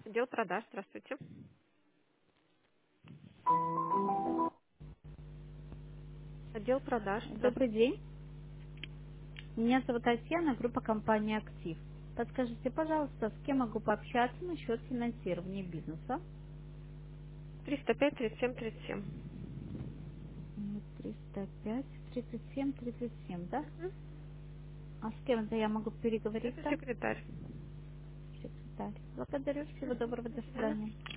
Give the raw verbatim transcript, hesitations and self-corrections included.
Отдел продаж, здравствуйте. Отдел продаж, Добрый здравствуйте. день. Меня зовут Татьяна, группа компании «Актив». Подскажите, пожалуйста, с кем могу пообщаться насчет финансирования бизнеса? триста пять тридцать семь тридцать семь. М, триста пять тридцать семь тридцать семь, да? Мгм. А с кем это я могу Это переговорить-то? секретарь. Секретарь. Благодарю. Всего Мгм. доброго. До До свидания. свидания.